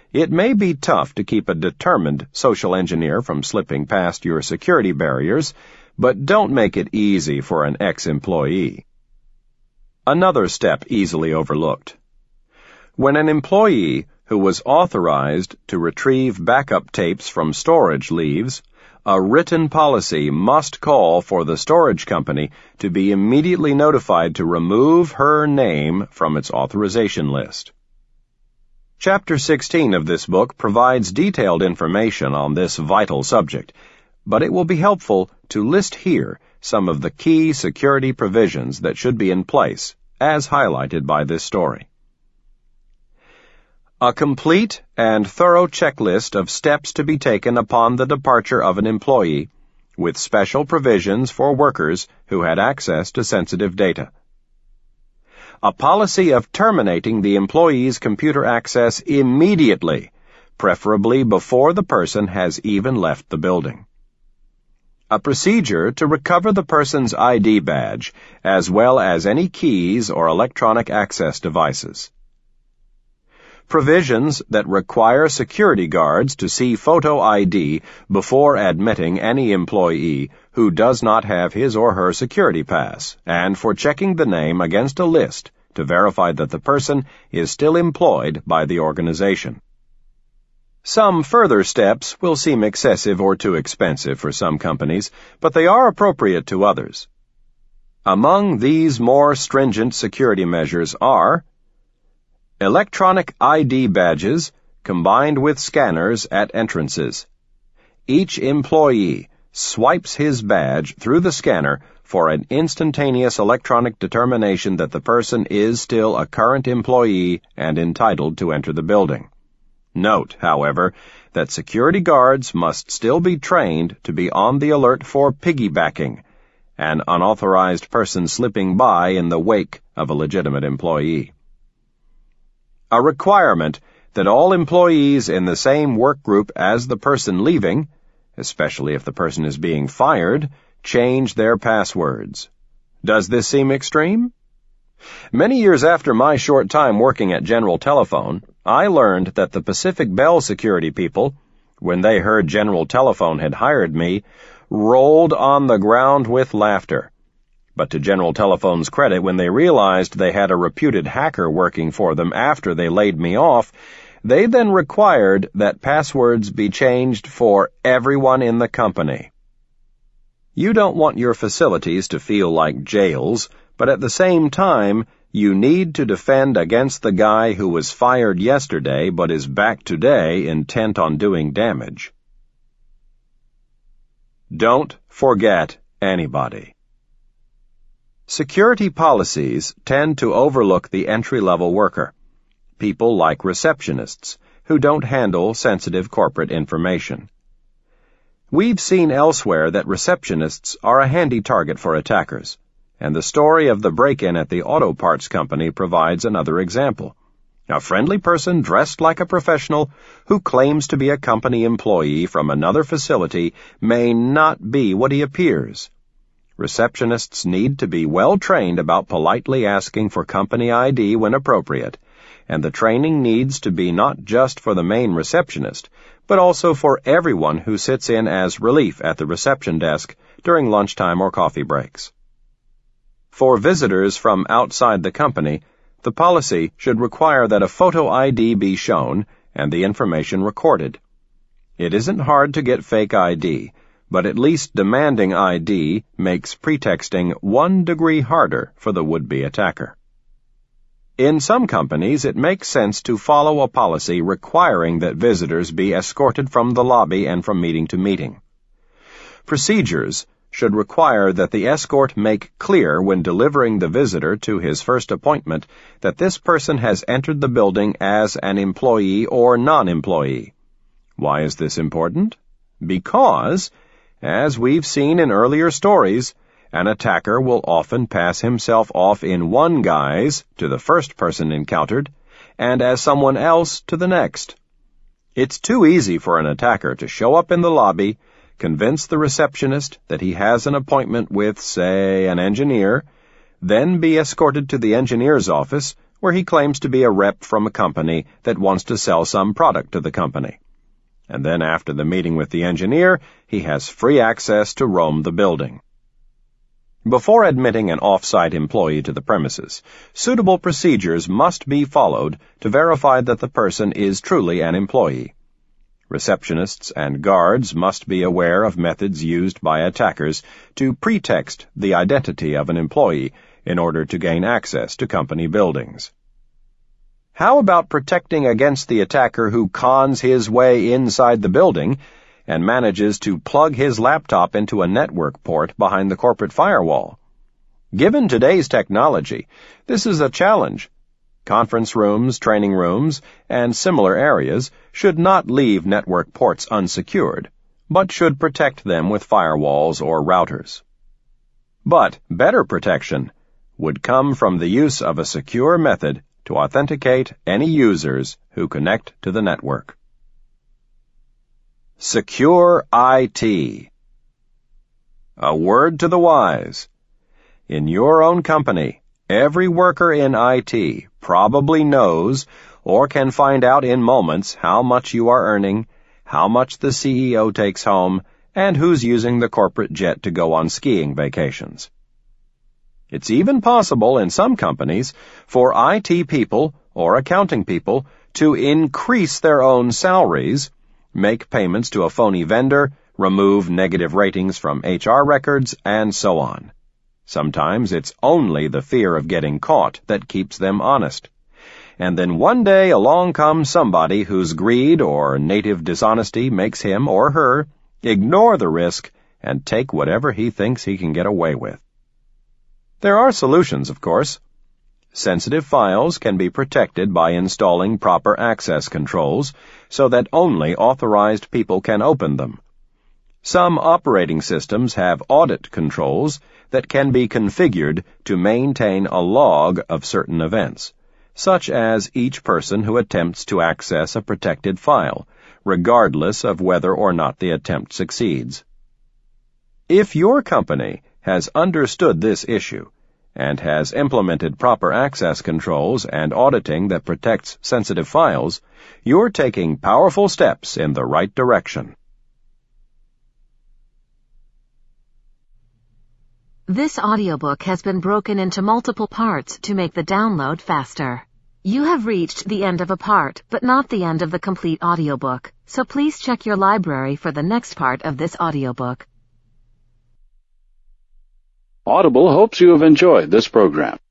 It may be tough to keep a determined social engineer from slipping past your security barriers, but don't make it easy for an ex-employee. Another step easily overlooked. When an employee who was authorized to retrieve backup tapes from storage leaves, a written policy must call for the storage company to be immediately notified to remove her name from its authorization list. Chapter 16 of this book provides detailed information on this vital subject, but it will be helpful to list here some of the key security provisions that should be in place, as highlighted by this story. A complete and thorough checklist of steps to be taken upon the departure of an employee, with special provisions for workers who had access to sensitive data. A policy of terminating the employee's computer access immediately, preferably before the person has even left the building. A procedure to recover the person's ID badge, as well as any keys or electronic access devices. Provisions that require security guards to see photo ID before admitting any employee who does not have his or her security pass, and for checking the name against a list to verify that the person is still employed by the organization. Some further steps will seem excessive or too expensive for some companies, but they are appropriate to others. Among these more stringent security measures are electronic ID badges combined with scanners at entrances. Each employee swipes his badge through the scanner for an instantaneous electronic determination that the person is still a current employee and entitled to enter the building. Note, however, that security guards must still be trained to be on the alert for piggybacking, an unauthorized person slipping by in the wake of a legitimate employee. A requirement that all employees in the same work group as the person leaving, especially if the person is being fired, change their passwords. Does this seem extreme? Many years after my short time working at General Telephone, I learned that the Pacific Bell security people, when they heard General Telephone had hired me, rolled on the ground with laughter. But to General Telephone's credit, when they realized they had a reputed hacker working for them after they laid me off, they then required that passwords be changed for everyone in the company. You don't want your facilities to feel like jails, but at the same time, you need to defend against the guy who was fired yesterday but is back today intent on doing damage. Don't forget anybody. Security policies tend to overlook the entry-level worker, people like receptionists, who don't handle sensitive corporate information. We've seen elsewhere that receptionists are a handy target for attackers, and the story of the break-in at the auto parts company provides another example. A friendly person dressed like a professional who claims to be a company employee from another facility may not be what he appears. Receptionists need to be well trained about politely asking for company ID when appropriate, and the training needs to be not just for the main receptionist, but also for everyone who sits in as relief at the reception desk during lunchtime or coffee breaks. For visitors from outside the company, the policy should require that a photo ID be shown and the information recorded. It isn't hard to get fake ID, but at least demanding ID makes pretexting 1 degree harder for the would-be attacker. In some companies, it makes sense to follow a policy requiring that visitors be escorted from the lobby and from meeting to meeting. Procedures should require that the escort make clear when delivering the visitor to his first appointment that this person has entered the building as an employee or non-employee. Why is this important? Because, as we've seen in earlier stories, an attacker will often pass himself off in one guise to the first person encountered, and as someone else to the next. It's too easy for an attacker to show up in the lobby, convince the receptionist that he has an appointment with, say, an engineer, then be escorted to the engineer's office, where he claims to be a rep from a company that wants to sell some product to the company. And then after the meeting with the engineer, he has free access to roam the building. Before admitting an off-site employee to the premises, suitable procedures must be followed to verify that the person is truly an employee. Receptionists and guards must be aware of methods used by attackers to pretext the identity of an employee in order to gain access to company buildings. How about protecting against the attacker who cons his way inside the building and manages to plug his laptop into a network port behind the corporate firewall? Given today's technology, this is a challenge. Conference rooms, training rooms, and similar areas should not leave network ports unsecured, but should protect them with firewalls or routers. But better protection would come from the use of a secure method to authenticate any users who connect to the network. Secure IT. A word to the wise. In your own company, every worker in IT probably knows or can find out in moments how much you are earning, how much the CEO takes home, and who's using the corporate jet to go on skiing vacations. It's even possible in some companies for IT people or accounting people to increase their own salaries, make payments to a phony vendor, remove negative ratings from HR records, and so on. Sometimes it's only the fear of getting caught that keeps them honest. And then one day along comes somebody whose greed or native dishonesty makes him or her ignore the risk and take whatever he thinks he can get away with. There are solutions, of course. Sensitive files can be protected by installing proper access controls so that only authorized people can open them. Some operating systems have audit controls that can be configured to maintain a log of certain events, such as each person who attempts to access a protected file, regardless of whether or not the attempt succeeds. If your company has understood this issue and has implemented proper access controls and auditing that protects sensitive files, you're taking powerful steps in the right direction. This audiobook has been broken into multiple parts to make the download faster. You have reached the end of a part, but not the end of the complete audiobook, so please check your library for the next part of this audiobook. Audible hopes you have enjoyed this program.